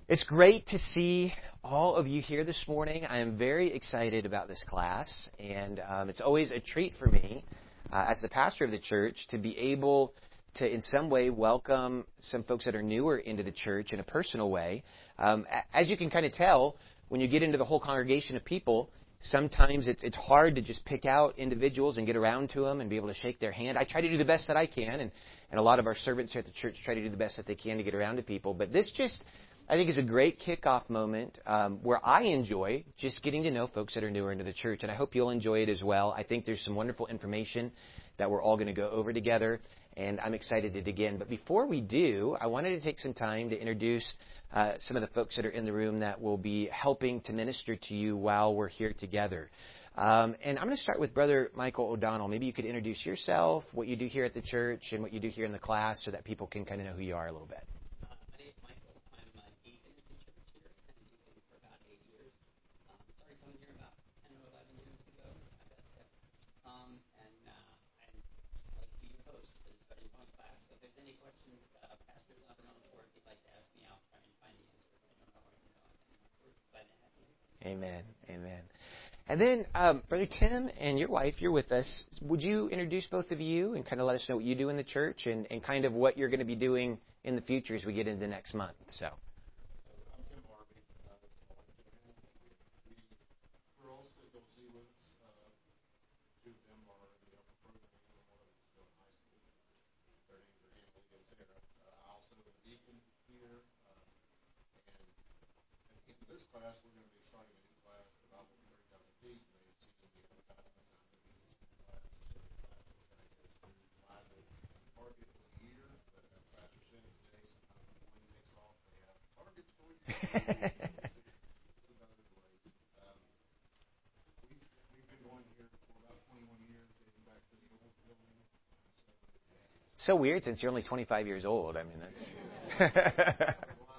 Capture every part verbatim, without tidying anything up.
It's great to see all of you here this morning. I am very excited about this class, and um, it's always a treat for me uh, as the pastor of the church to be able to in some way welcome some folks that are newer into the church in a personal way. Um, as you can kind of tell, when you get into the whole congregation of people, sometimes it's it's hard to just pick out individuals and get around to them and be able to shake their hand. I try to do the best that I can, and, and a lot of our servants here at the church try to do the best that they can to get around to people. But this just, I think, is a great kickoff moment um, where I enjoy just getting to know folks that are newer into the church, and I hope you'll enjoy it as well. I think there's some wonderful information that we're all going to go over together, and I'm excited to dig in. But before we do, I wanted to take some time to introduce uh, some of the folks that are in the room that will be helping to minister to you while we're here together. Um, and I'm going to start with Brother Michael O'Donnell. Maybe you could introduce yourself, what you do here at the church, and what you do here in the class so that people can kind of know who you are a little bit. Amen. Amen. And then, um, Brother Tim and your wife, you're with us. Would you introduce both of you and kind of let us know what you do in the church and, and kind of what you're going to be doing in the future as we get into next month? So. So weird since you're only twenty-five years old. I mean, that's...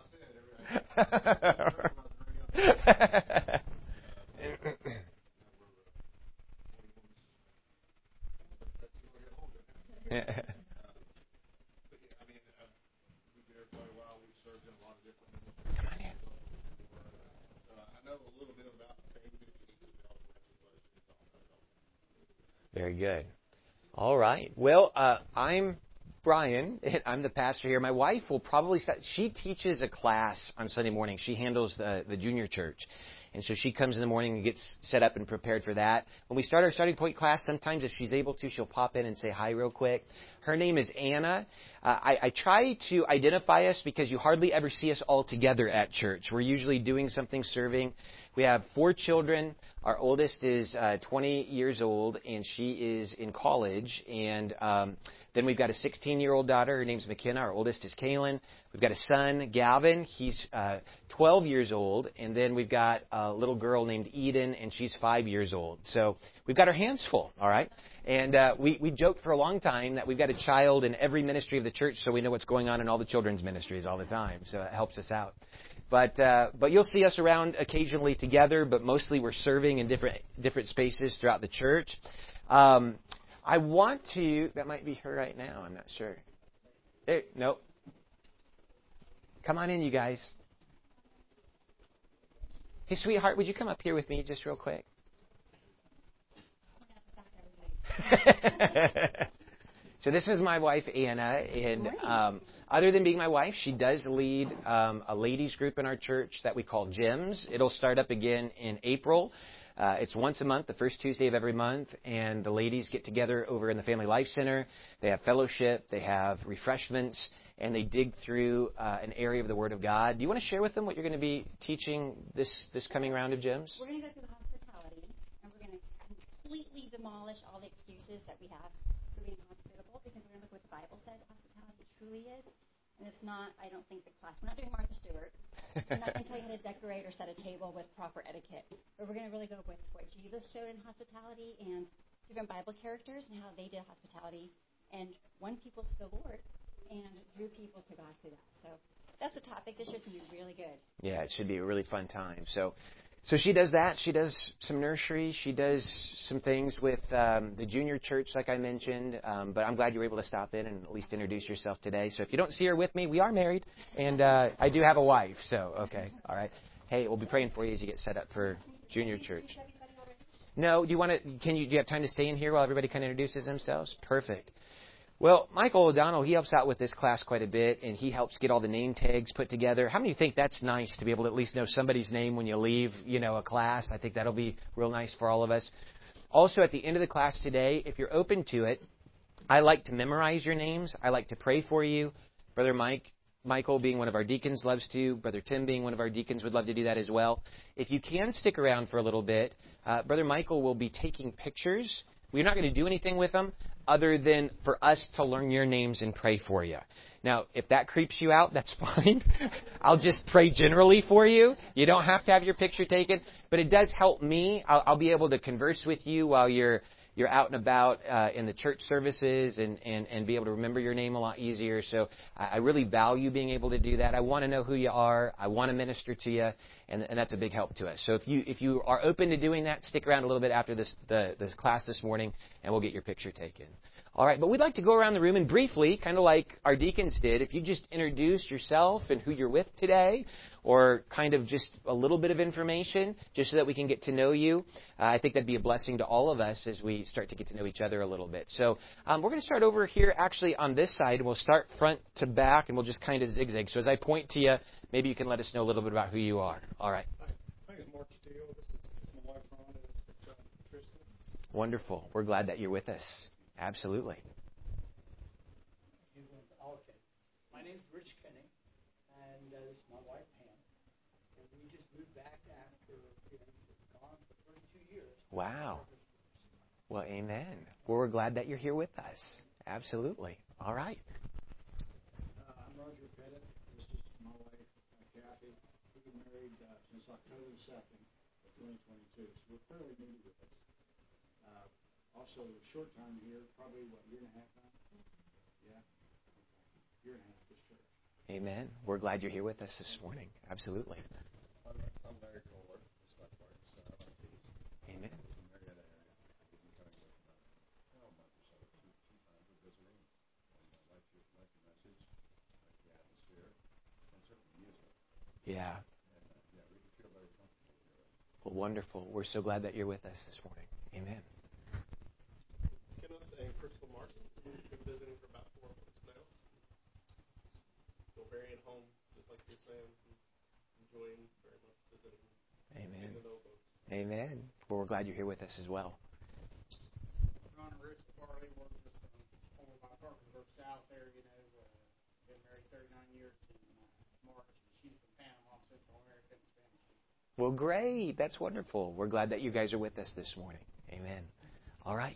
Very good. All right. Well, uh, I'm Brian. I'm the pastor here. My wife will probably start. She teaches a class on Sunday morning. She handles the, the junior church. And so she comes in the morning and gets set up and prepared for that. When we start our starting point class, sometimes if she's able to, she'll pop in and say hi real quick. Her name is Anna. Uh, I, I try to identify us because you hardly ever see us all together at church. We're usually doing something, serving. We have four children. Our oldest is uh, twenty years old, and she is in college. And um, then we've got a sixteen-year-old daughter. Her name's McKenna. Our oldest is Kaylin. We've got a son, Gavin. He's uh, twelve years old. And then we've got a little girl named Eden, and she's five years old. So we've got our hands full, all right? And uh, we, we joked for a long time that we've got a child in every ministry of the church, so we know what's going on in all the children's ministries all the time. So it helps us out. But uh, but you'll see us around occasionally together, but mostly we're serving in different different spaces throughout the church. Um, I want to, that might be her right now, I'm not sure. There, nope. Come on in, you guys. Hey, sweetheart, would you come up here with me just real quick? So this is my wife, Anna, and um, other than being my wife, she does lead um, a ladies group in our church that we call Gems. It'll start up again in April. Uh, it's once a month, the first Tuesday of every month, and the ladies get together over in the Family Life Center. They have fellowship, they have refreshments, and they dig through uh, an area of the Word of God. Do you want to share with them what you're going to be teaching this, this coming round of Gems? We're going to go through the hospitality, and we're going to completely demolish all the excuses that we have for being hospitable, because we're going to look what the Bible says hospitality truly is. And it's not, I don't think, the class. We're not doing Martha Stewart. We're not going to tell you how to decorate or set a table with proper etiquette. But we're going to really go with what Jesus showed in hospitality and different Bible characters and how they did hospitality and won people to the Lord and drew people to God through that. So that's the topic. This year's going to be really good. Yeah, it should be a really fun time. So So she does that. She does some nursery. She does some things with um, the junior church, like I mentioned. Um, but I'm glad you were able to stop in and at least introduce yourself today. So if you don't see her with me, we are married, and uh, I do have a wife. So, okay, all right. Hey, we'll be praying for you as you get set up for junior church. No, do you want to? Can you? Do you have time to stay in here while everybody kind of introduces themselves? Perfect. Well, Michael O'Donnell, he helps out with this class quite a bit, and he helps get all the name tags put together. How many of you think that's nice to be able to at least know somebody's name when you leave, you know, a class? I think that'll be real nice for all of us. Also, at the end of the class today, if you're open to it, I like to memorize your names. I like to pray for you. Brother Mike, Michael being one of our deacons loves to. Brother Tim being one of our deacons would love to do that as well. If you can stick around for a little bit, uh, Brother Michael will be taking pictures. We're not going to do anything with them other than for us to learn your names and pray for you. Now, if that creeps you out, that's fine. I'll just pray generally for you. You don't have to have your picture taken, but it does help me. I'll, I'll be able to converse with you while you're you're out and about uh, in the church services and, and, and be able to remember your name a lot easier. So I, I really value being able to do that. I want to know who you are. I want to minister to you, and, and that's a big help to us. So if you if you are open to doing that, stick around a little bit after this the this class this morning, and we'll get your picture taken. All right, but we'd like to go around the room and briefly, kind of like our deacons did, if you just introduce yourself and who you're with today, or kind of just a little bit of information, just so that we can get to know you. Uh, I think that'd be a blessing to all of us as we start to get to know each other a little bit. So um, we're going to start over here actually on this side, and we'll start front to back, and we'll just kind of zigzag. So as I point to you, maybe you can let us know a little bit about who you are. All right. Hi, my name is Mark Steele. This is my wife, Rhonda. It's uh, Kristen. Wonderful. We're glad that you're with us. Absolutely. Okay. My name's Rich Kenny, and uh, this is my wife, Pam. And we just moved back after you know, gone for thirty-two years. Wow. Well, amen. Well, we're glad that you're here with us. Absolutely. All right. Uh, I'm Roger Pettit. This is my wife, uh, Kathy. We've been married uh, since October second of twenty twenty-two, so we're fairly new to this. Uh, also, short time here, probably, what, a year and a half now? Yeah. Year and a half this church. Amen. We're glad you're here with us this morning. Absolutely. I'm, I'm Larry Kohler. It's my wife's uh, Keys. Amen. In the Marietta area. We've been coming with about you know, a month or so, two, two times we're visiting. And I like your, like the message, like the atmosphere, and certainly the music. Yeah. And uh, yeah, we feel very comfortable here. Well, wonderful. We're so glad that you're with us this morning. Amen. Kenneth and Crystal Martin. We've been visiting for about four months now. Feel very at home, just like you're saying. Enjoying very much visiting. Amen. getting to know folks. Amen. Well, we're glad you're here with us as well. Ron and Rich Farley, we're just from home with my partner, we're south there, you know, uh, been married thirty-nine years in uh, March, and she's from Panama, Central America, and Spanish. Well, great. That's wonderful. We're glad that you guys are with us this morning. Amen. All right.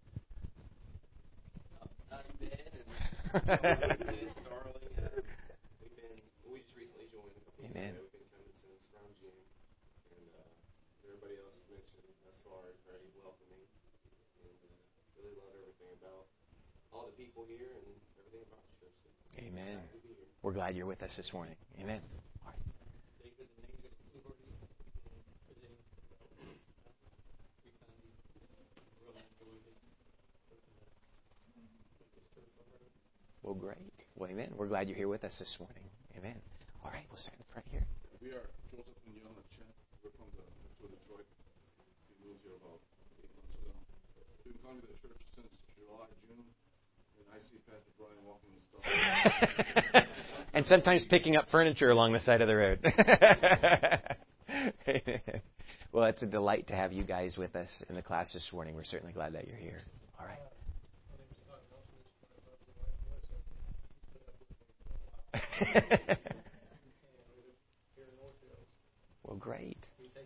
I'm Ben, and Ben Starling. Uh, we've been, we just recently joined a couple weeks Amen. ago. We've been coming since around June, and uh, everybody else has mentioned thus far is very welcoming, and uh, really love everything about all the people here and everything about the church. So Amen. happy to be here. We're glad you're with us this morning. Amen. All right. David and Nathan Fluharty. We've been visiting for about uh, three Sundays. Really enjoyed it. Went to the Baptist church already. Well, great. Well, amen. We're glad you're here with us this morning. Amen. All right. We'll start in the front here. We are Joseph and Yona Chen. We're from the Metro Detroit. We moved here about eight months ago. We've been coming to the church since July, June. And I see Pastor Brian walking the stone. And sometimes picking up furniture along the side of the road. Well, it's a delight to have you guys with us in the class this morning. We're certainly glad that you're here. All right. Well, great.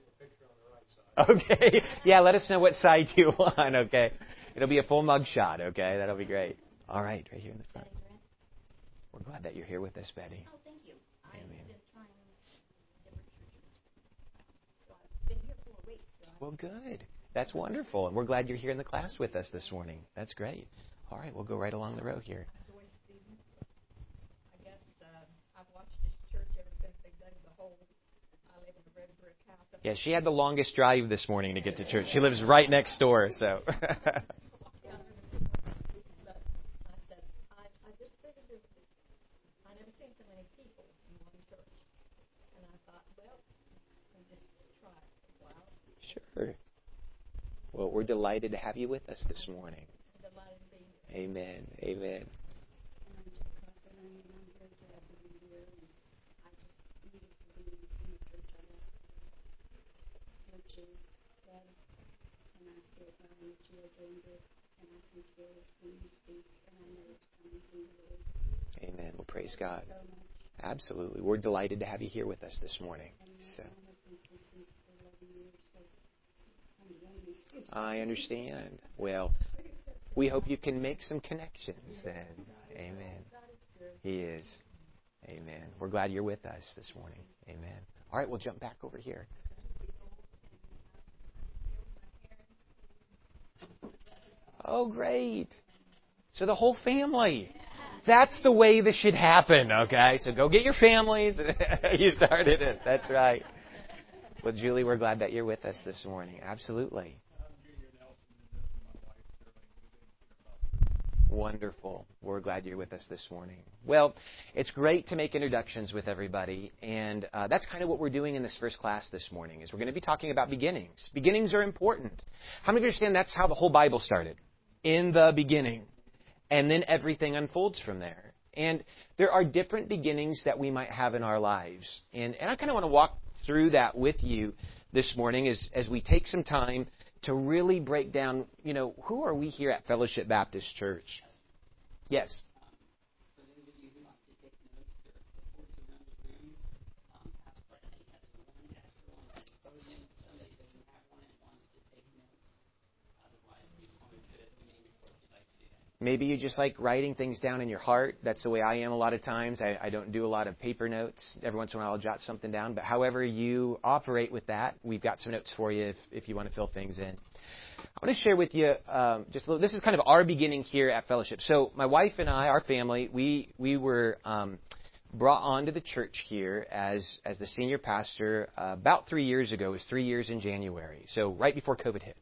Okay. Yeah, let us know what side you want, okay? It'll be a full mug shot, okay? That'll be great. All right, right here in the front. Betty Grant. We're glad that you're here with us, Betty. Oh, thank you. I've Amen. been trying different churches. So I've been here four weeks. So I Well, good. That's wonderful. And we're glad you're here in the class with us this morning. That's great. All right, we'll go right along the row here. I'm Joyce Stevens. I guess uh, I've watched this church ever since they dug the hole. I Yeah, she had the longest drive this morning to get to church. She lives right next door, so. Sure. Well, we're delighted to have you with us this morning. Amen. Amen. Amen. Well, praise God. Absolutely. We're delighted to have you here with us this morning. So. I understand. Well, we hope you can make some connections then. Amen. He is. Amen. We're glad you're with us this morning. Amen. All right, we'll jump back over here. Oh, great. So the whole family. That's the way this should happen, okay? So go get your families. You started it. That's right. Well, Julie, we're glad that you're with us this morning. Absolutely. Wonderful. We're glad you're with us this morning. Well, it's great to make introductions with everybody, and uh, that's kind of what we're doing in this first class this morning, is we're going to be talking about beginnings. Beginnings are important. How many understand that's how the whole Bible started? In the beginning. And then everything unfolds from there. And there are different beginnings that we might have in our lives. And, and I kind of want to walk through that with you this morning as, as we take some time to really break down, you know, who are we here at Fellowship Baptist Church? Yes. For those of you who like to take notes, there are reports around the room. Um, Pastor Bradley has one extra on the podium. If somebody doesn't have one and wants to take notes, otherwise we want to do as many reports you'd like to do that. Maybe you just like writing things down in your heart. That's the way I am a lot of times. I, I don't do a lot of paper notes. Every once in a while I'll jot something down. But however you operate with that, we've got some notes for you if, if you want to fill things in. I want to share with you um, just a little, this is kind of our beginning here at Fellowship. So my wife and I, our family, we we were um, brought onto the church here as as the senior pastor uh, about three years ago. It was three years in January, so right before COVID hit.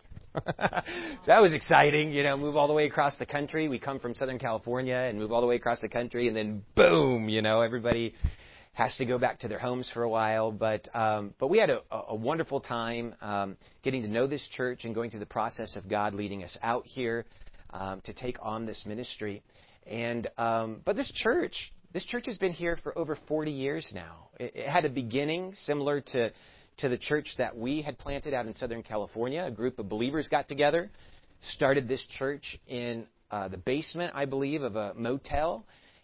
So that was exciting, you know, move all the way across the country. We come from Southern California and move all the way across the country, and then boom, you know, everybody has to go back to their homes for a while. But um, but we had a, a wonderful time um, getting to know this church and going through the process of God leading us out here um, to take on this ministry. And um, but this church, this church has been here for over forty years now. It, it had a beginning similar to to the church that we had planted out in Southern California. A group of believers got together, started this church in uh, the basement, I believe, of a motel.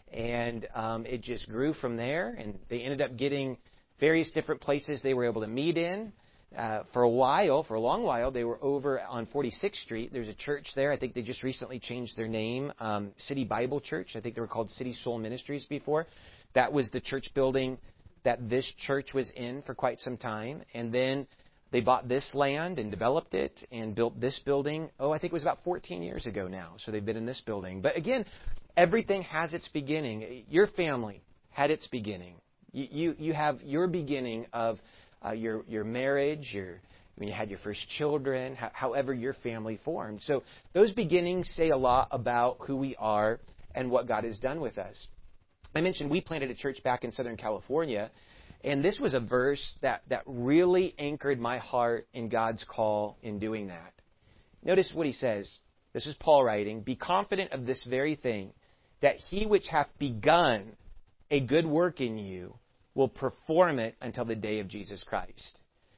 And um, it just grew from there, and they ended up getting various different places they were able to meet in. Uh, for a while, for a long while, they were over on forty-sixth Street. There's a church there. I think they just recently changed their name, um, City Bible Church. I think they were called City Soul Ministries before. That was the church building that this church was in for quite some time. And then they bought this land and developed it and built this building. Oh, I think it was about fourteen years ago now. So they've been in this building. But again, everything has its beginning. Your family had its beginning. You you, you have your beginning of uh, your your marriage, your when you had your first children, ho- however your family formed. So those beginnings say a lot about who we are and what God has done with us. I mentioned we planted a church back in Southern California, and this was a verse that, that really anchored my heart in God's call in doing that. Notice what he says. This is Paul writing, "Be confident of this very thing, that he which hath begun a good work in you will perform it until the day of Jesus Christ."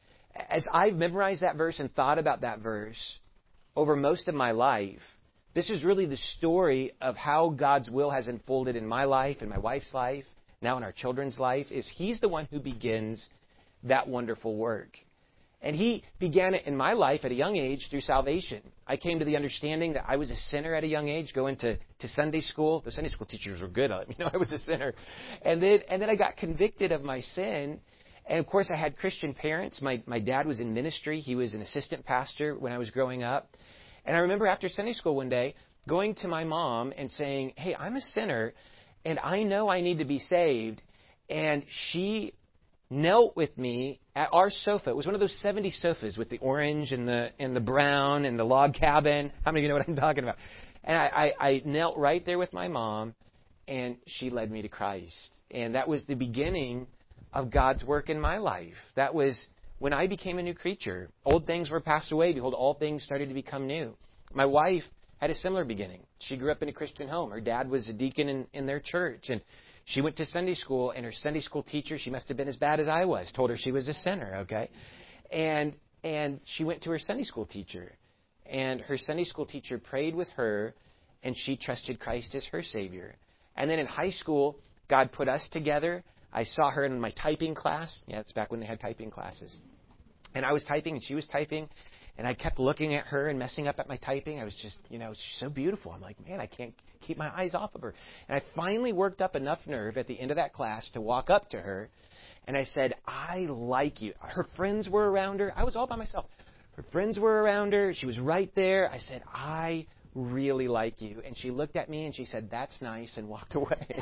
As I've memorized that verse and thought about that verse over most of my life, this is really the story of how God's will has unfolded in my life, in my wife's life, now in our children's life, is He's the one who begins that wonderful work. And He began it in my life at a young age through salvation. I came to the understanding that I was a sinner at a young age, going to, to Sunday school. The Sunday school teachers were good at me. You know, I was a sinner. And then and then I got convicted of my sin. And, of course, I had Christian parents. My, my dad was in ministry. He was an assistant pastor when I was growing up. And I remember after Sunday school one day going to my mom and saying, "Hey, I'm a sinner, and I know I need to be saved." And she knelt with me at our sofa. It was one of those seventies sofas with the orange and the and the brown and the log cabin. How many of you know what I'm talking about? And I, I, I knelt right there with my mom, and she led me to Christ. And that was the beginning of God's work in my life. That was when I became a new creature. Old things were passed away. Behold, all things started to become new. My wife had a similar beginning. She grew up in a Christian home. Her dad was a deacon in, in their church. And she went to Sunday school, and her Sunday school teacher, she must have been as bad as I was, told her she was a sinner, okay? And and she went to her Sunday school teacher. And her Sunday school teacher prayed with her, and she trusted Christ as her Savior. And then in high school, God put us together. I saw her in my typing class. Yeah, it's back when they had typing classes. And I was typing, and she was typing. And I kept looking at her and messing up at my typing. I was just, you know, she's so beautiful. I'm like, man, I can't keep my eyes off of her. And I finally worked up enough nerve at the end of that class to walk up to her. And I said, I like you. Her friends were around her. I was all by myself. Her friends were around her. She was right there. I said, I really like you. And she looked at me and she said, that's nice, and walked away.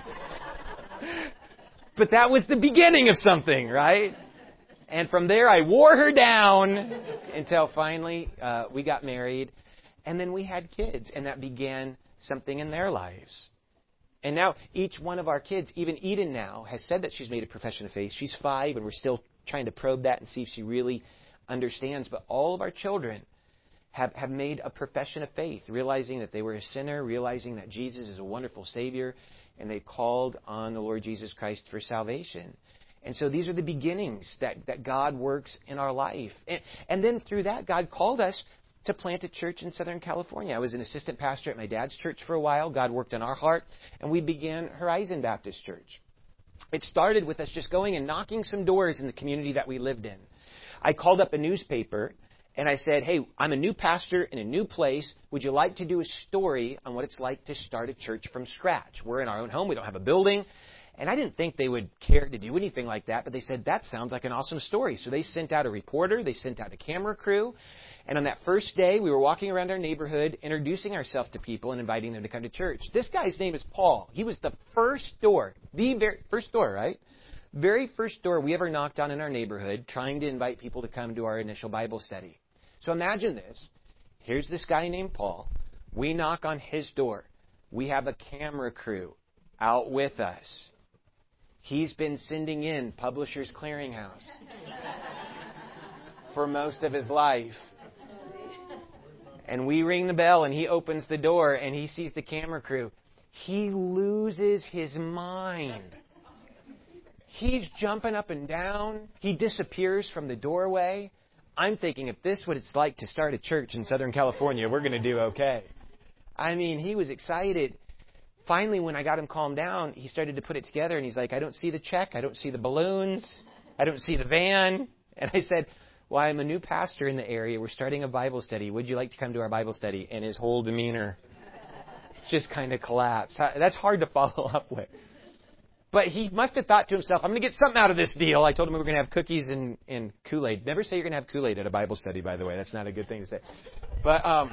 But that was the beginning of something, right? And from there, I wore her down until finally uh, we got married. And then we had kids, and that began something in their lives. And now each one of our kids, even Eden now, has said that she's made a profession of faith. She's five, and we're still trying to probe that and see if she really understands. But all of our children have, have made a profession of faith, realizing that they were a sinner, realizing that Jesus is a wonderful Savior, and they called on the Lord Jesus Christ for salvation. And so these are the beginnings that, that God works in our life. And, and then through that, God called us to plant a church in Southern California. I was an assistant pastor at my dad's church for a while. God worked on our heart, and we began Horizon Baptist Church. It started with us just going and knocking some doors in the community that we lived in. I called up a newspaper, and I said, hey, I'm a new pastor in a new place. Would you like to do a story on what it's like to start a church from scratch? We're in our own home. We don't have a building. And I didn't think they would care to do anything like that, but they said, that sounds like an awesome story. So they sent out a reporter. They sent out a camera crew. And on that first day, we were walking around our neighborhood, introducing ourselves to people and inviting them to come to church. This guy's name is Paul. He was the first door, the very first door, right? Very first door we ever knocked on in our neighborhood, trying to invite people to come to our initial Bible study. So imagine this. Here's this guy named Paul. We knock on his door. We have a camera crew out with us. He's been sending in Publishers Clearinghouse for most of his life. And we ring the bell, and he opens the door, and he sees the camera crew. He loses his mind. He's jumping up and down. He disappears from the doorway. I'm thinking, if this is what it's like to start a church in Southern California, we're going to do okay. I mean, he was excited. Finally, when I got him calmed down, he started to put it together, and he's like, I don't see the check. I don't see the balloons. I don't see the van. And I said, well, I'm a new pastor in the area. We're starting a Bible study. Would you like to come to our Bible study? And his whole demeanor just kind of collapsed. That's hard to follow up with. But he must have thought to himself, I'm going to get something out of this deal. I told him we were going to have cookies and, and Kool-Aid. Never say you're going to have Kool-Aid at a Bible study, by the way. That's not a good thing to say. But um,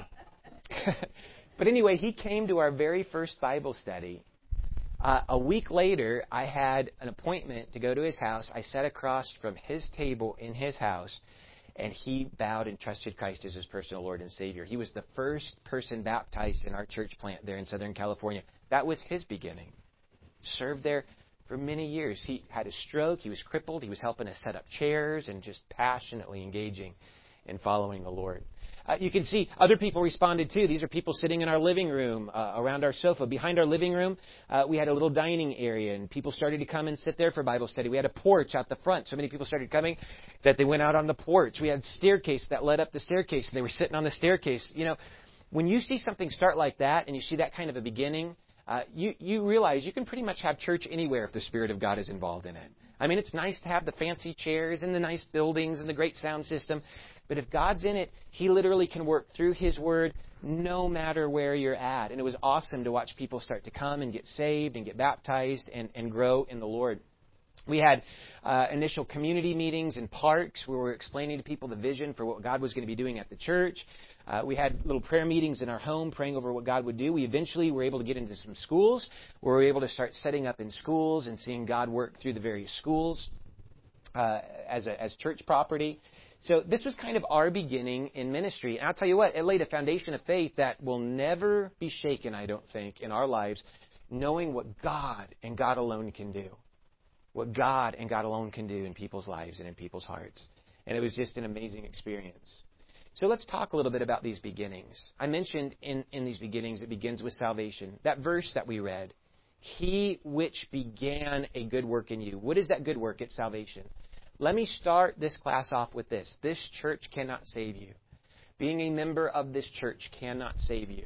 but anyway, he came to our very first Bible study. Uh, a week later, I had an appointment to go to his house. I sat across from his table in his house, and he bowed and trusted Christ as his personal Lord and Savior. He was the first person baptized in our church plant there in Southern California. That was his beginning. Served there for many years. He had a stroke. He was crippled. He was helping us set up chairs and just passionately engaging in following the Lord. Uh, you can see other people responded too. These are people sitting in our living room, uh, around our sofa. Behind our living room, uh, we had a little dining area, and people started to come and sit there for Bible study. We had a porch out the front. So many people started coming that they went out on the porch. We had a staircase that led up the staircase, and they were sitting on the staircase. You know, when you see something start like that, and you see that kind of a beginning, uh, you, you realize you can pretty much have church anywhere if the Spirit of God is involved in it. I mean, it's nice to have the fancy chairs and the nice buildings and the great sound system. But if God's in it, He literally can work through His Word no matter where you're at. And it was awesome to watch people start to come and get saved and get baptized and, and grow in the Lord. We had uh, initial community meetings in parks where we were explaining to people the vision for what God was going to be doing at the church. Uh, we had little prayer meetings in our home praying over what God would do. We eventually were able to get into some schools where we were able to start setting up in schools and seeing God work through the various schools. uh, as a, as church property. So this was kind of our beginning in ministry. And I'll tell you what, it laid a foundation of faith that will never be shaken, I don't think, in our lives, knowing what God and God alone can do. What God and God alone can do in people's lives and in people's hearts. And it was just an amazing experience. So let's talk a little bit about these beginnings. I mentioned in, in these beginnings, it begins with salvation. That verse that we read, He which began a good work in you. What is that good work? It's salvation. Let me start this class off with this. This church cannot save you. Being a member of this church cannot save you.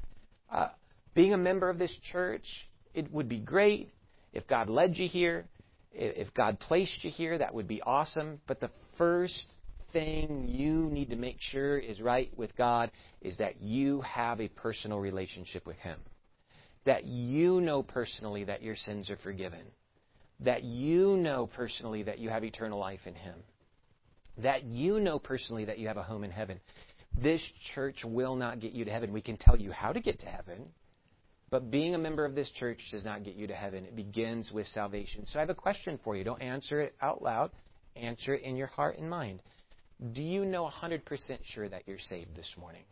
Uh, being a member of this church, it would be great if God led you here. If God placed you here, that would be awesome. But the first thing you need to make sure is right with God is that you have a personal relationship with Him. That you know personally that your sins are forgiven. That you know personally that you have eternal life in Him. That you know personally that you have a home in heaven. This church will not get you to heaven. We can tell you how to get to heaven, but being a member of this church does not get you to heaven. It begins with salvation. So I have a question for you. Don't answer it out loud. Answer it in your heart and mind. Do you know one hundred percent sure that you're saved this morning?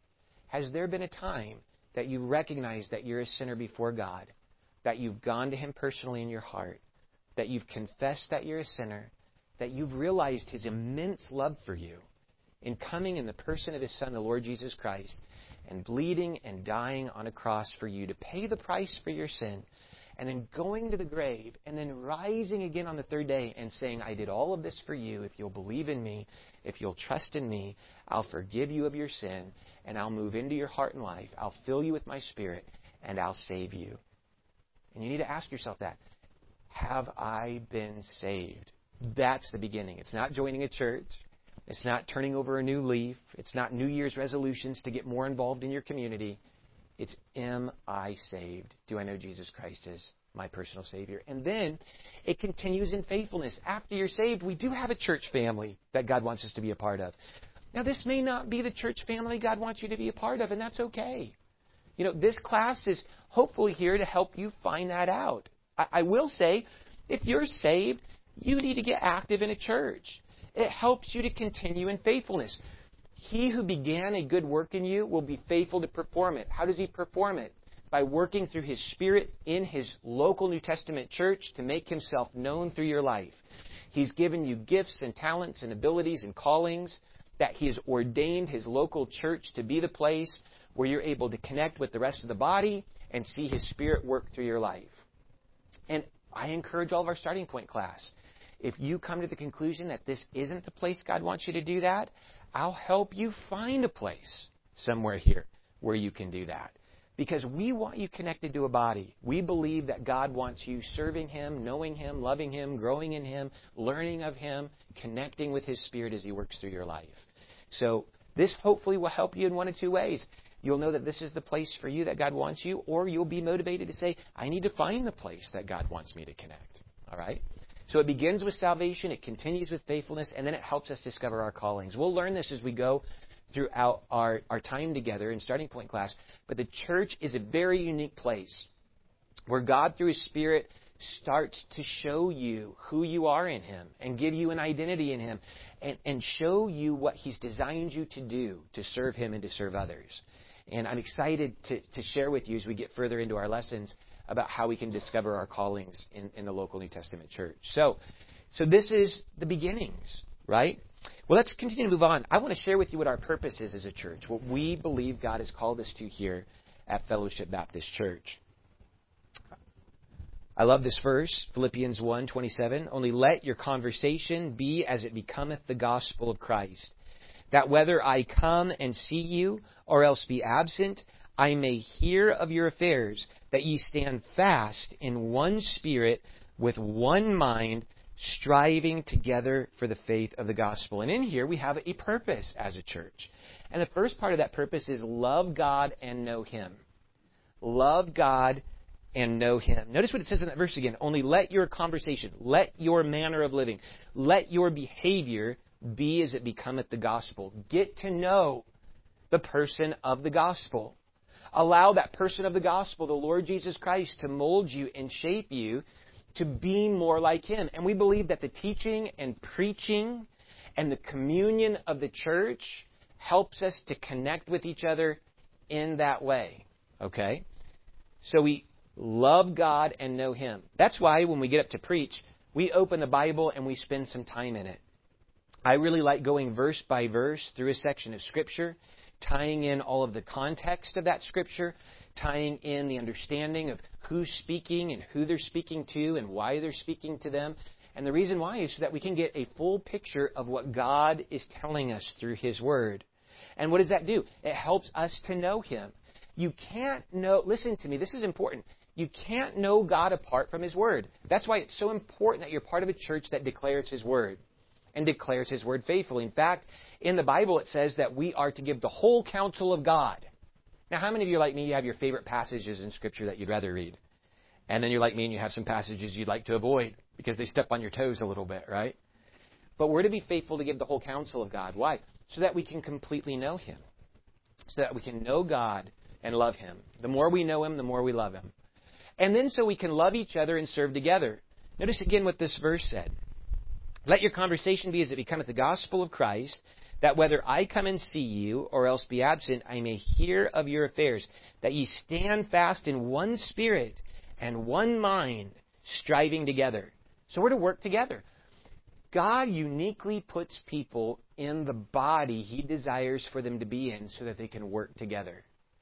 Has there been a time that you recognize that you're a sinner before God, that you've gone to Him personally in your heart, that you've confessed that you're a sinner, that you've realized His immense love for you in coming in the person of His Son, the Lord Jesus Christ, and bleeding and dying on a cross for you to pay the price for your sin, and then going to the grave, and then rising again on the third day and saying, I did all of this for you. If you'll believe in me, if you'll trust in me, I'll forgive you of your sin, and I'll move into your heart and life. I'll fill you with my Spirit, and I'll save you. And you need to ask yourself that. Have I been saved? That's the beginning. It's not joining a church. It's not turning over a new leaf. It's not New Year's resolutions to get more involved in your community. It's, am I saved? Do I know Jesus Christ as my personal Savior? And then it continues in faithfulness. After you're saved, we do have a church family that God wants us to be a part of. Now, this may not be the church family God wants you to be a part of, and that's okay. You know, this class is hopefully here to help you find that out. I, I will say, if you're saved, you need to get active in a church. It helps you to continue in faithfulness. He who began a good work in you will be faithful to perform it. How does He perform it? By working through His Spirit in His local New Testament church to make Himself known through your life. He's given you gifts and talents and abilities and callings that He has ordained His local church to be the place where you're able to connect with the rest of the body and see His Spirit work through your life. And I encourage all of our starting point class. If you come to the conclusion that this isn't the place God wants you to do that, I'll help you find a place somewhere here where you can do that. Because we want you connected to a body. We believe that God wants you serving Him, knowing Him, loving Him, growing in Him, learning of Him, connecting with His Spirit as He works through your life. So this hopefully will help you in one of two ways. You'll know that this is the place for you that God wants you, or you'll be motivated to say, I need to find the place that God wants me to connect. All right? So it begins with salvation, it continues with faithfulness, and then it helps us discover our callings. We'll learn this as we go throughout our, our time together in Starting Point class. But the church is a very unique place where God, through His Spirit, starts to show you who you are in Him and give you an identity in Him and, and show you what He's designed you to do to serve Him and to serve others. And I'm excited to, to share with you as we get further into our lessons about how we can discover our callings in, in the local New Testament church. So, so this is the beginnings, right? Well, let's continue to move on. I want to share with you what our purpose is as a church, what we believe God has called us to here at Fellowship Baptist Church. I love this verse, Philippians one twenty-seven. Only let your conversation be as it becometh the gospel of Christ, that whether I come and see you or else be absent, I may hear of your affairs, that ye stand fast in one spirit, with one mind, striving together for the faith of the gospel. And in here we have a purpose as a church. And the first part of that purpose is love God and know Him. Love God and know Him. Notice what it says in that verse again. Only let your conversation, let your manner of living, let your behavior be as it becometh the gospel. Get to know the person of the gospel. Allow that person of the gospel, the Lord Jesus Christ, to mold you and shape you to be more like Him. And we believe that the teaching and preaching and the communion of the church helps us to connect with each other in that way. Okay? So we love God and know Him. That's why when we get up to preach, we open the Bible and we spend some time in it. I really like going verse by verse through a section of Scripture, tying in all of the context of that Scripture, tying in the understanding of who's speaking and who they're speaking to and why they're speaking to them. And the reason why is so that we can get a full picture of what God is telling us through His Word. And what does that do? It helps us to know Him. You can't know, listen to me, this is important. You can't know God apart from His Word. That's why it's so important that you're part of a church that declares His Word and declares His Word faithfully. In fact, in the Bible it says that we are to give the whole counsel of God. Now, how many of you, like me, you have your favorite passages in Scripture that you'd rather read? And then you're like me and you have some passages you'd like to avoid because they step on your toes a little bit, right? But we're to be faithful to give the whole counsel of God. Why? So that we can completely know Him. So that we can know God and love Him. The more we know Him, the more we love Him. And then so we can love each other and serve together. Notice again what this verse said. Let your conversation be as it becometh the gospel of Christ, that whether I come and see you or else be absent, I may hear of your affairs, that ye stand fast in one spirit and one mind, striving together. So we're to work together. God uniquely puts people in the body He desires for them to be in so that they can work together.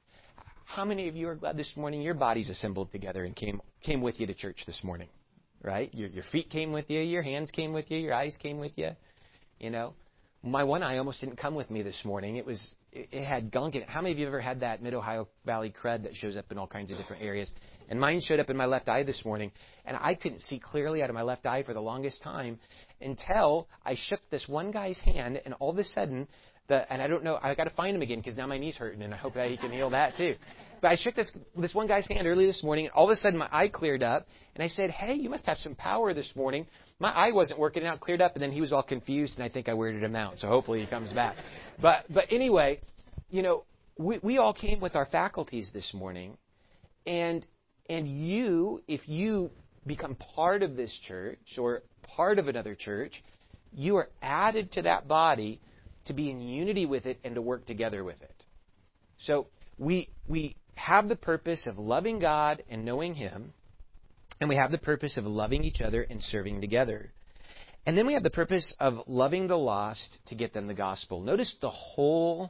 How many of you are glad this morning your body's assembled together and came came with you to church this morning? Right? Your, your feet came with you, your hands came with you, your eyes came with you. You know, my one eye almost didn't come with me this morning. It was it, it had gunk in it. How many of you have ever had that Mid-Ohio Valley crud that shows up in all kinds of different areas? And mine showed up in my left eye this morning, and I couldn't see clearly out of my left eye for the longest time until I shook this one guy's hand, and all of a sudden, the and I don't know, I got to find him again because now my knee's hurting, and I hope that he can heal that too. But I shook this this one guy's hand early this morning, and all of a sudden my eye cleared up, and I said, "Hey, you must have some power this morning." My eye wasn't working out, cleared up, and then he was all confused, and I think I weirded him out. So hopefully he comes back. But but anyway, you know, we we all came with our faculties this morning, and and you, if you become part of this church or part of another church, you are added to that body to be in unity with it and to work together with it. So we we have the purpose of loving God and knowing Him, and we have the purpose of loving each other and serving together. And then we have the purpose of loving the lost to get them the gospel. Notice the whole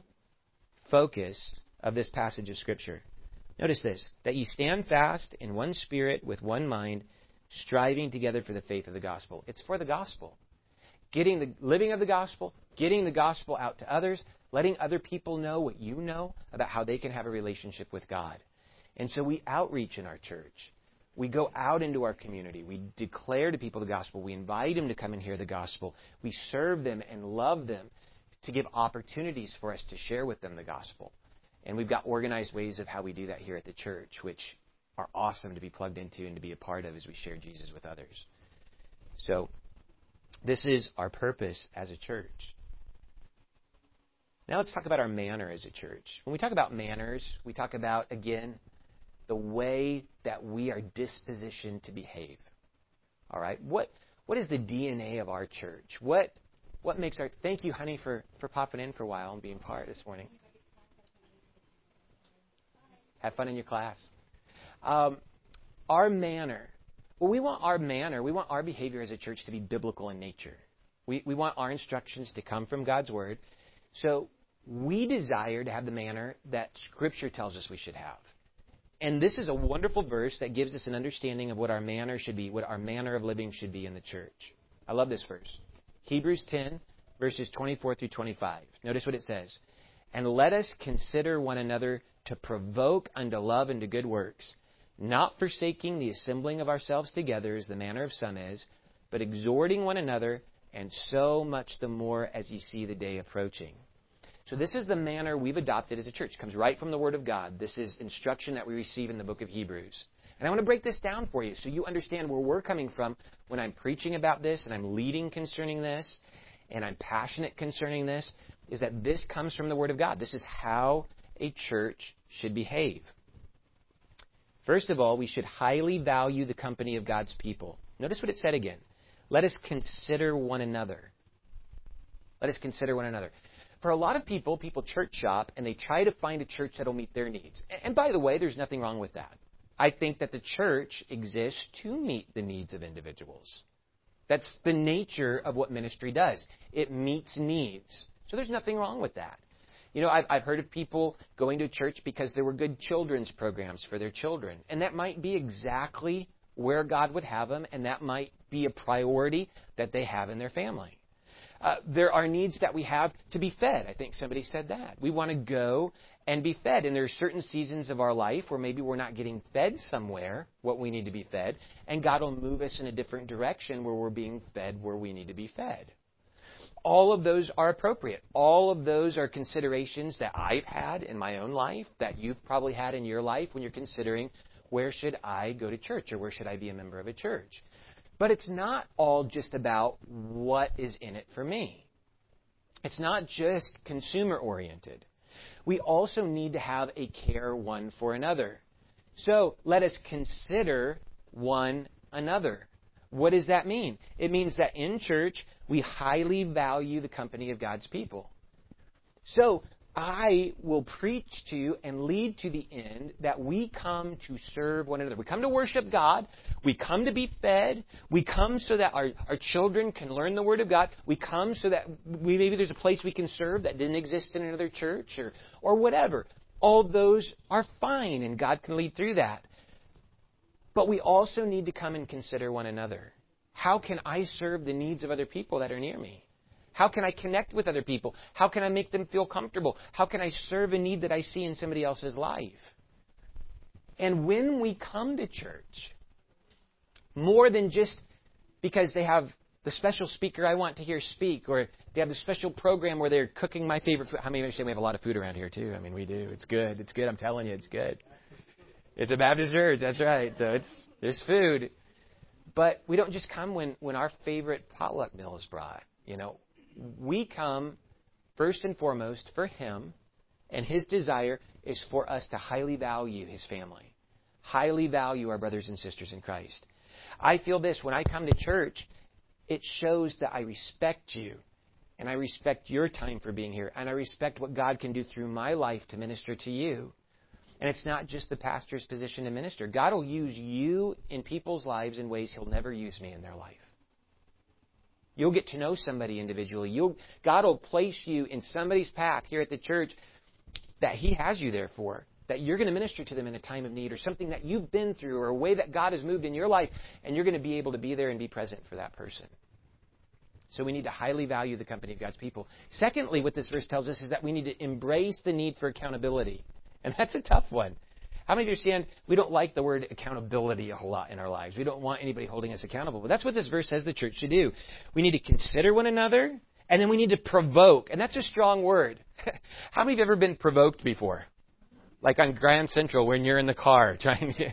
focus of this passage of Scripture. Notice this, that ye stand fast in one spirit with one mind, striving together for the faith of the gospel. It's for the gospel. Getting the living of the gospel, getting the gospel out to others, letting other people know what you know about how they can have a relationship with God. And so we outreach in our church. We go out into our community. We declare to people the gospel. We invite them to come and hear the gospel. We serve them and love them to give opportunities for us to share with them the gospel. And we've got organized ways of how we do that here at the church, which are awesome to be plugged into and to be a part of as we share Jesus with others. So this is our purpose as a church. Now let's talk about our manner as a church. When we talk about manners, we talk about, again, the way that we are dispositioned to behave. All right? What what is the D N A of our church? What what makes our... Thank you, honey, for, for popping in for a while and being part this morning. Have fun in your class. Um, our manner. Well, we want our manner, we want our behavior as a church to be biblical in nature. We we want our instructions to come from God's Word. So we desire to have the manner that Scripture tells us we should have. And this is a wonderful verse that gives us an understanding of what our manner should be, what our manner of living should be in the church. I love this verse. Hebrews ten, verses twenty-four through twenty-five. Notice what it says. And let us consider one another to provoke unto love and to good works, not forsaking the assembling of ourselves together as the manner of some is, but exhorting one another, and so much the more as ye see the day approaching. So this is the manner we've adopted as a church. It comes right from the Word of God. This is instruction that we receive in the book of Hebrews. And I want to break this down for you so you understand where we're coming from when I'm preaching about this and I'm leading concerning this and I'm passionate concerning this, is that this comes from the Word of God. This is how a church should behave. First of all, we should highly value the company of God's people. Notice what it said again. Let us consider one another. Let us consider one another. For a lot of people, people church shop and they try to find a church that will meet their needs. And by the way, there's nothing wrong with that. I think that the church exists to meet the needs of individuals. That's the nature of what ministry does. It meets needs. So there's nothing wrong with that. You know, I've, I've heard of people going to church because there were good children's programs for their children. And that might be exactly where God would have them, and that might be a priority that they have in their family. Uh, there are needs that we have to be fed. I think somebody said that. We want to go and be fed. And there are certain seasons of our life where maybe we're not getting fed somewhere what we need to be fed. And God will move us in a different direction where we're being fed where we need to be fed. All of those are appropriate. All of those are considerations that I've had in my own life, that you've probably had in your life when you're considering where should I go to church or where should I be a member of a church. But it's not all just about what is in it for me. It's not just consumer-oriented. We also need to have a care one for another. So let us consider one another. What does that mean? It means that in church, we highly value the company of God's people. So I will preach to and lead to the end that we come to serve one another. We come to worship God. We come to be fed. We come so that our, our children can learn the Word of God. We come so that we, maybe there's a place we can serve that didn't exist in another church or, or whatever. All those are fine, and God can lead through that. But we also need to come and consider one another. How can I serve the needs of other people that are near me? How can I connect with other people? How can I make them feel comfortable? How can I serve a need that I see in somebody else's life? And when we come to church, more than just because they have the special speaker I want to hear speak, or they have the special program where they're cooking my favorite food. How many of you say we have a lot of food around here, too? I mean, we do. It's good. It's good. I'm telling you, it's good. It's a Baptist church. That's right. So it's there's food. But we don't just come when, when our favorite potluck meal is brought. You know, we come first and foremost for Him, and His desire is for us to highly value His family, highly value our brothers and sisters in Christ. I feel this, when I come to church, it shows that I respect you, and I respect your time for being here, and I respect what God can do through my life to minister to you. And it's not just the pastor's position to minister. God will use you in people's lives in ways He'll never use me in their life. You'll get to know somebody individually. You'll, God will place you in somebody's path here at the church that He has you there for, that you're going to minister to them in a time of need, or something that you've been through, or a way that God has moved in your life, and you're going to be able to be there and be present for that person. So we need to highly value the company of God's people. Secondly, what this verse tells us is that we need to embrace the need for accountability. And that's a tough one. How many of you understand we don't like the word accountability a whole lot in our lives? We don't want anybody holding us accountable. But that's what this verse says the church should do. We need to consider one another, and then we need to provoke. And that's a strong word. How many of you have ever been provoked before? Like on Grand Central when you're in the car trying to...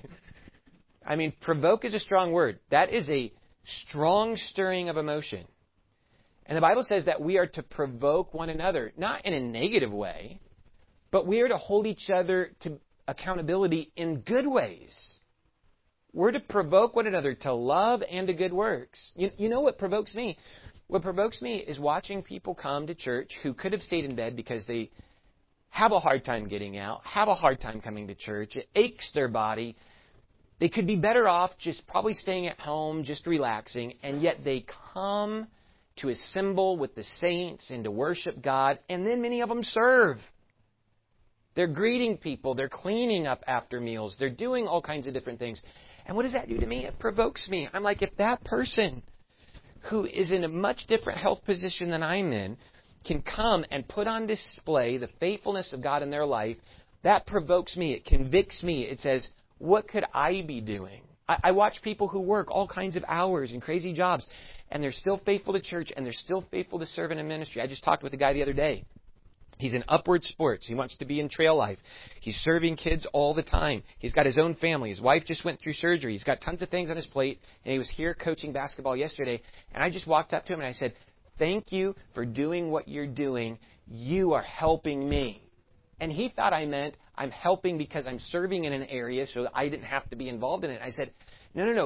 I mean, provoke is a strong word. That is a strong stirring of emotion. And the Bible says that we are to provoke one another, not in a negative way, but we are to hold each other to accountability in good ways. We're to provoke one another to love and to good works. You, you know what provokes me? What provokes me is watching people come to church who could have stayed in bed because they have a hard time getting out, have a hard time coming to church. It aches their body. They could be better off just probably staying at home, just relaxing, and yet they come to assemble with the saints and to worship God, and then many of them serve. They're greeting people. They're cleaning up after meals. They're doing all kinds of different things. And what does that do to me? It provokes me. I'm like, if that person who is in a much different health position than I'm in can come and put on display the faithfulness of God in their life, that provokes me. It convicts me. It says, what could I be doing? I, I watch people who work all kinds of hours and crazy jobs, and they're still faithful to church, and they're still faithful to serve in a ministry. I just talked with a guy the other day. He's in Upward Sports. He wants to be in trail life. He's serving kids all the time. He's got his own family. His wife just went through surgery. He's got tons of things on his plate. And he was here coaching basketball yesterday. And I just walked up to him and I said, thank you for doing what you're doing. You are helping me. And he thought I meant I'm helping because I'm serving in an area so I didn't have to be involved in it. I said, no, no, no.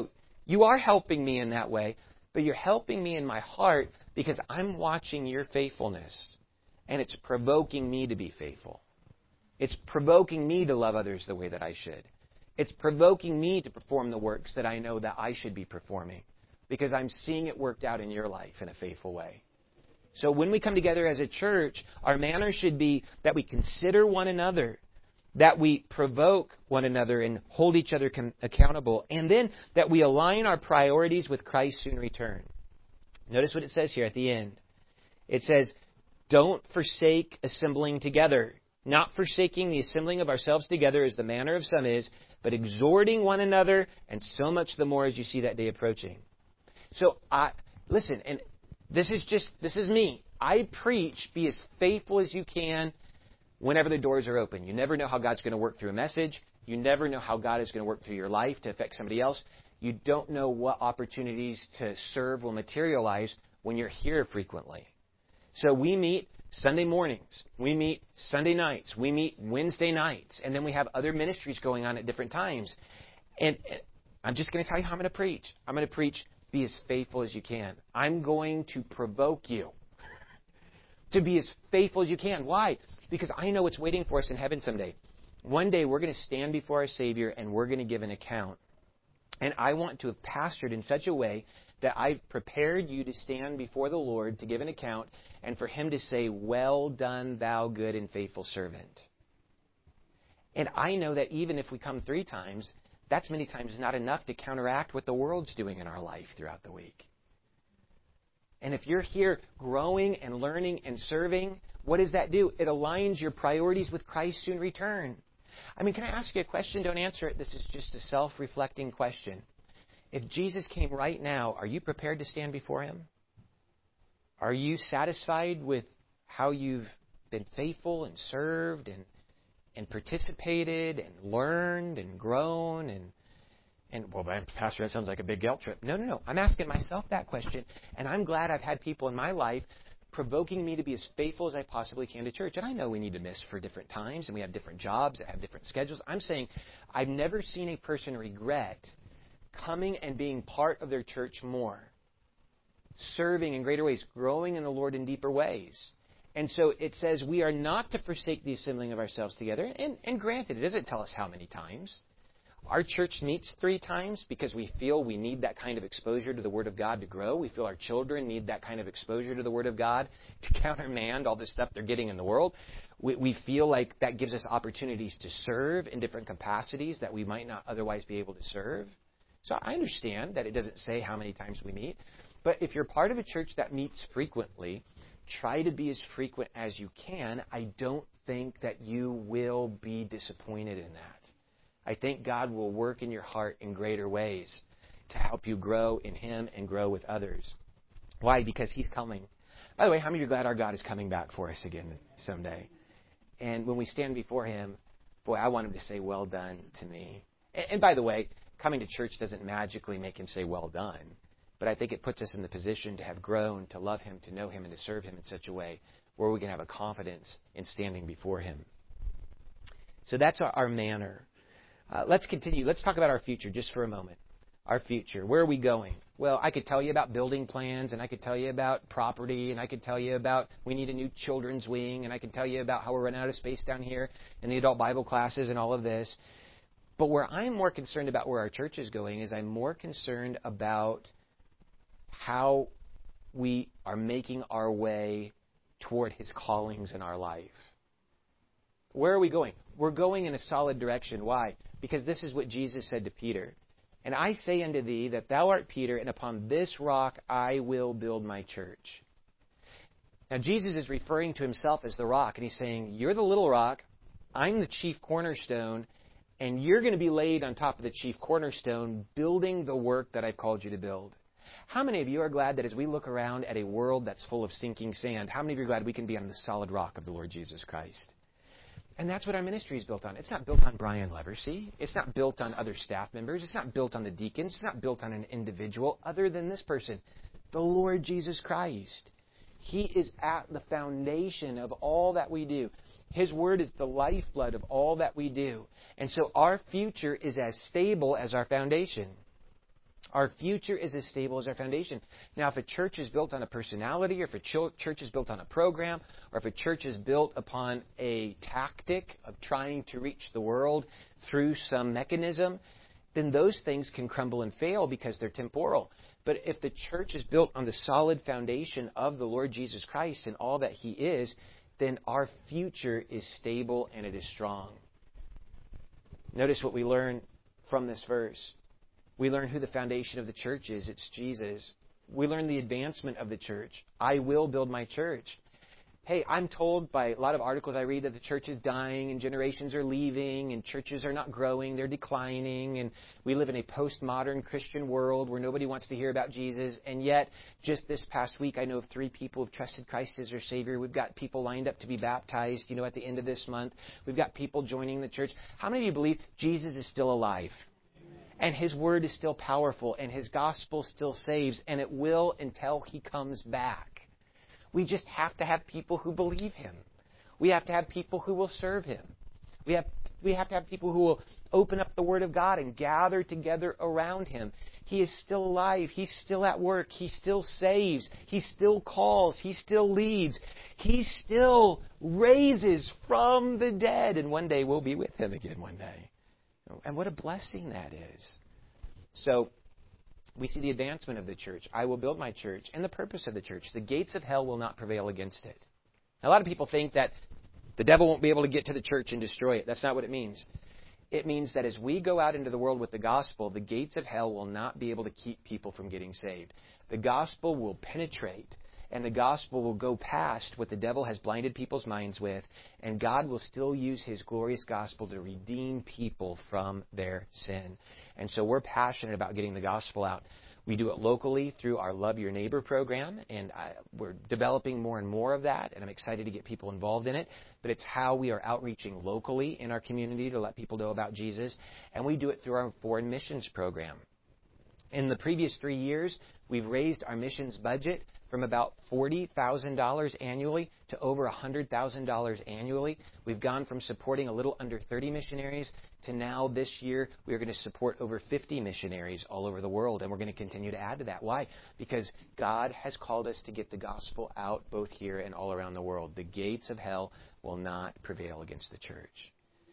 You are helping me in that way, but you're helping me in my heart because I'm watching your faithfulness, and it's provoking me to be faithful. It's provoking me to love others the way that I should. It's provoking me to perform the works that I know that I should be performing because I'm seeing it worked out in your life in a faithful way. So when we come together as a church, our manner should be that we consider one another, that we provoke one another and hold each other com- accountable, and then that we align our priorities with Christ's soon return. Notice what it says here at the end. It says, don't forsake assembling together. Not forsaking the assembling of ourselves together as the manner of some is, but exhorting one another, and so much the more as you see that day approaching. So, I listen, and this is just, this is me. I preach, be as faithful as you can whenever the doors are open. You never know how God's going to work through a message. You never know how God is going to work through your life to affect somebody else. You don't know what opportunities to serve will materialize when you're here frequently. So we meet Sunday mornings. We meet Sunday nights. We meet Wednesday nights. And then we have other ministries going on at different times. And I'm just going to tell you how I'm going to preach. I'm going to preach, be as faithful as you can. I'm going to provoke you to be as faithful as you can. Why? Because I know what's waiting for us in heaven someday. One day we're going to stand before our Savior and we're going to give an account. And I want to have pastored in such a way that I've prepared you to stand before the Lord to give an account and for Him to say, well done, thou good and faithful servant. And I know that even if we come three times, that's many times not enough to counteract what the world's doing in our life throughout the week. And if you're here growing and learning and serving, what does that do? It aligns your priorities with Christ's soon return. I mean, can I ask you a question? Don't answer it. This is just a self-reflecting question. If Jesus came right now, are you prepared to stand before Him? Are you satisfied with how you've been faithful and served and and participated and learned and grown and and well, Pastor, that sounds like a big guilt trip. No, no, no. I'm asking myself that question, and I'm glad I've had people in my life provoking me to be as faithful as I possibly can to church. And I know we need to miss for different times, and we have different jobs that have different schedules. I'm saying I've never seen a person regret coming and being part of their church more, serving in greater ways, growing in the Lord in deeper ways. And so it says we are not to forsake the assembling of ourselves together. And, and granted, it doesn't tell us how many times. Our church meets three times because we feel we need that kind of exposure to the Word of God to grow. We feel our children need that kind of exposure to the Word of God to countermand all the stuff they're getting in the world. We, we feel like that gives us opportunities to serve in different capacities that we might not otherwise be able to serve. So I understand that it doesn't say how many times we meet. But if you're part of a church that meets frequently, try to be as frequent as you can. I don't think that you will be disappointed in that. I think God will work in your heart in greater ways to help you grow in Him and grow with others. Why? Because He's coming. By the way, how many of you are glad our God is coming back for us again someday? And when we stand before Him, boy, I want Him to say, well done to me. And, and by the way, coming to church doesn't magically make Him say, well done. But I think it puts us in the position to have grown, to love Him, to know Him, and to serve Him in such a way where we can have a confidence in standing before Him. So that's our, our manner. Uh, let's continue. Let's talk about our future just for a moment. Our future. Where are we going? Well, I could tell you about building plans, and I could tell you about property, and I could tell you about we need a new children's wing, and I could tell you about how we're running out of space down here in the adult Bible classes and all of this. But where I'm more concerned about where our church is going is I'm more concerned about how we are making our way toward His callings in our life. Where are we going? We're going in a solid direction. Why? Because this is what Jesus said to Peter. And I say unto thee that thou art Peter, and upon this rock I will build my church. Now Jesus is referring to Himself as the rock, and He's saying, you're the little rock, I'm the chief cornerstone, and you're going to be laid on top of the chief cornerstone, building the work that I've called you to build. How many of you are glad that as we look around at a world that's full of sinking sand, how many of you are glad we can be on the solid rock of the Lord Jesus Christ? And that's what our ministry is built on. It's not built on Brian Leversey. It's not built on other staff members. It's not built on the deacons. It's not built on an individual other than this person, the Lord Jesus Christ. He is at the foundation of all that we do. His Word is the lifeblood of all that we do. And so our future is as stable as our foundation. Our future is as stable as our foundation. Now, if a church is built on a personality, or if a ch- church is built on a program, or if a church is built upon a tactic of trying to reach the world through some mechanism, then those things can crumble and fail because they're temporal. But if the church is built on the solid foundation of the Lord Jesus Christ and all that He is, then our future is stable and it is strong. Notice what we learn from this verse. We learn who the foundation of the church is. It's Jesus. We learn the advancement of the church. I will build my church. Hey, I'm told by a lot of articles I read that the church is dying and generations are leaving and churches are not growing, they're declining, and we live in a postmodern Christian world where nobody wants to hear about Jesus. And yet, just this past week, I know of three people who've trusted Christ as their Savior. We've got people lined up to be baptized, you know, at the end of this month. We've got people joining the church. How many of you believe Jesus is still alive? And His Word is still powerful, and His gospel still saves, and it will until He comes back. We just have to have people who believe Him. We have to have people who will serve Him. We have we have to have people who will open up the Word of God and gather together around Him. He is still alive. He's still at work. He still saves. He still calls. He still leads. He still raises from the dead. And one day we'll be with Him again one day. And what a blessing that is. So, we see the advancement of the church. I will build my church, and the purpose of the church. The gates of hell will not prevail against it. Now, a lot of people think that the devil won't be able to get to the church and destroy it. That's not what it means. It means that as we go out into the world with the gospel, the gates of hell will not be able to keep people from getting saved. The gospel will penetrate, and the gospel will go past what the devil has blinded people's minds with, and God will still use His glorious gospel to redeem people from their sin. And so we're passionate about getting the gospel out. We do it locally through our Love Your Neighbor program, and I, we're developing more and more of that, and I'm excited to get people involved in it. But it's how we are outreaching locally in our community to let people know about Jesus, and we do it through our foreign missions program. In the previous three years, we've raised our missions budget from about forty thousand dollars annually to over one hundred thousand dollars annually. We've gone from supporting a little under thirty missionaries to now this year we are going to support over fifty missionaries all over the world, and we're going to continue to add to that. Why? Because God has called us to get the gospel out both here and all around the world. The gates of hell will not prevail against the church.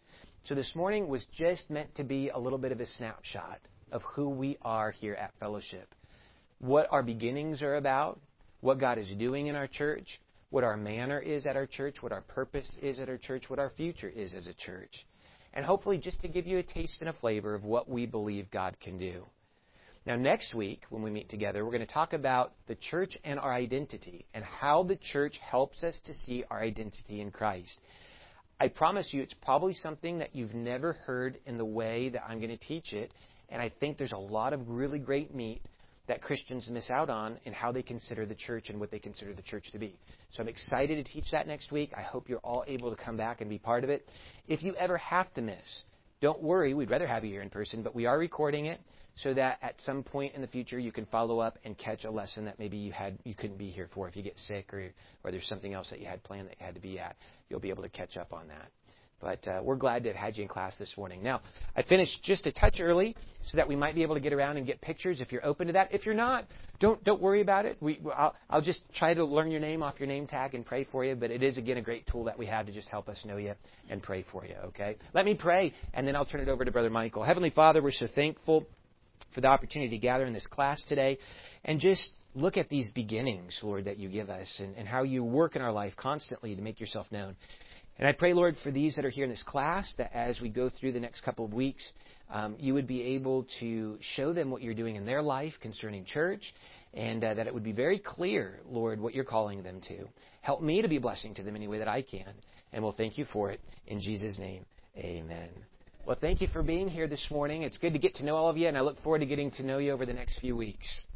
So this morning was just meant to be a little bit of a snapshot of who we are here at Fellowship, what our beginnings are about, what God is doing in our church, what our manner is at our church, what our purpose is at our church, what our future is as a church. And hopefully just to give you a taste and a flavor of what we believe God can do. Now next week, when we meet together, we're going to talk about the church and our identity and how the church helps us to see our identity in Christ. I promise you it's probably something that you've never heard in the way that I'm going to teach it, and I think there's a lot of really great meat that Christians miss out on in how they consider the church and what they consider the church to be. So I'm excited to teach that next week. I hope you're all able to come back and be part of it. If you ever have to miss, don't worry. We'd rather have you here in person, but we are recording it so that at some point in the future you can follow up and catch a lesson that maybe you had you couldn't be here for. If you get sick or, or there's something else that you had planned that you had to be at, you'll be able to catch up on that. But uh, we're glad to have had you in class this morning. Now, I finished just a touch early so that we might be able to get around and get pictures if you're open to that. If you're not, don't don't worry about it. We, I'll, I'll just try to learn your name off your name tag and pray for you. But it is, again, a great tool that we have to just help us know you and pray for you, okay? Let me pray, and then I'll turn it over to Brother Michael. Heavenly Father, we're so thankful for the opportunity to gather in this class today and just look at these beginnings, Lord, that you give us and, and how you work in our life constantly to make yourself known. And I pray, Lord, for these that are here in this class, that as we go through the next couple of weeks, um, you would be able to show them what you're doing in their life concerning church, and uh, that it would be very clear, Lord, what you're calling them to. Help me to be a blessing to them any way that I can, and we'll thank you for it. In Jesus' name, amen. Well, thank you for being here this morning. It's good to get to know all of you, and I look forward to getting to know you over the next few weeks.